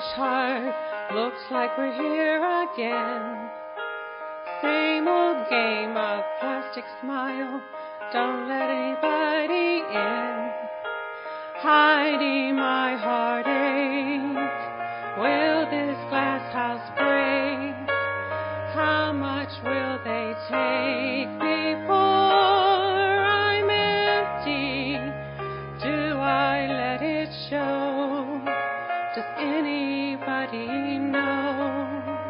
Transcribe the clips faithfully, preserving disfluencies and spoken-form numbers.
heart, looks like we're here again. Same old game of plastic smile, don't let anybody in. Hiding my heartache, will this glass house break? How much will they take before I'm empty? Do I let it show? Does anybody know?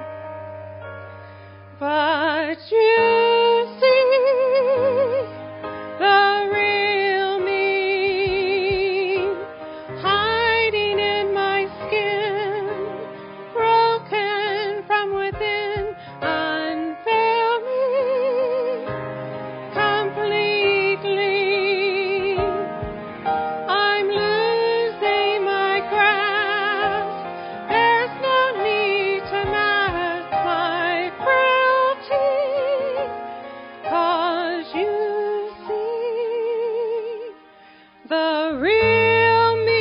But you see the real me, hiding in my skin, broken from within. Unveil me completely. I'm losing my grasp. There's no need to mask my frailty, 'cause you see the real me.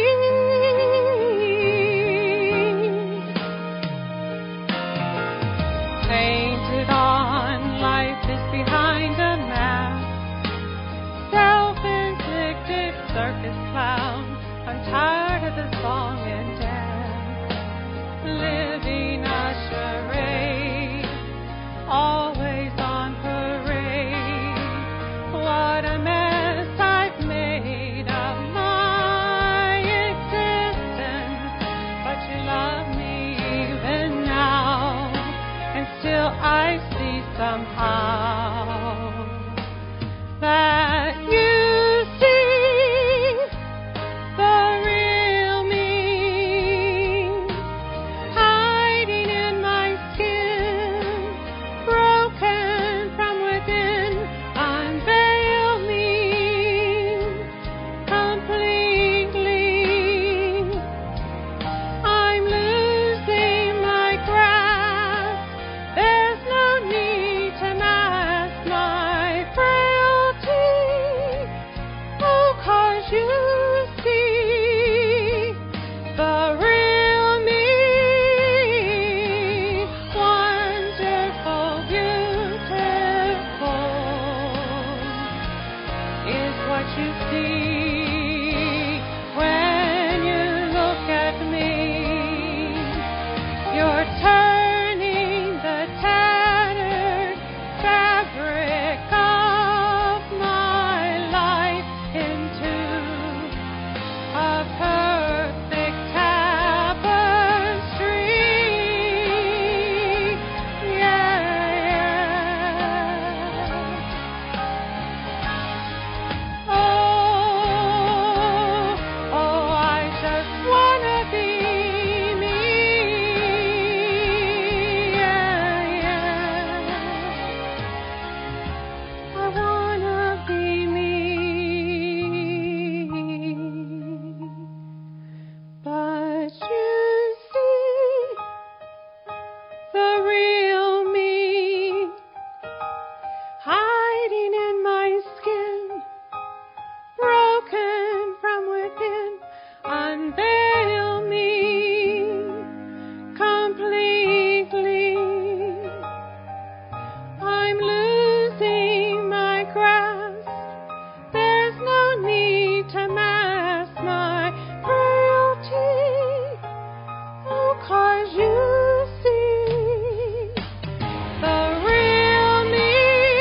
Painted on, life is behind a mask. Self-inflicted circus clown. I'm tired of the song and dance. Living a charade, always on parade. What a mess I've made of my existence. But you love me even now, and still I see somehow that you see the real me, hiding in my skin, broken from within. Unveil me completely. I'm losing my grasp. There's no need to mask my frailty. Oh, 'cause you see the real me. Wonderful, beautiful is what you see when you look at me. You're turning the tattered fabric of my life into a perfect tapestry. Yeah, yeah. Oh, oh, I just wanna be me. Yeah, yeah. I wanna be me. But you see the real me, hiding in my skin, broken from within. Unveil me completely. I'm losing my grasp. There's no need to mask my frailty. Oh, 'cause you see the real me.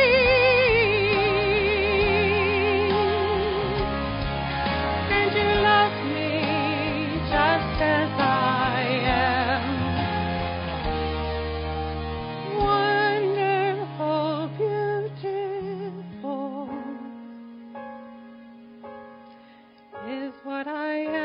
And you love me just as I am. Wonderful, beautiful is what I am.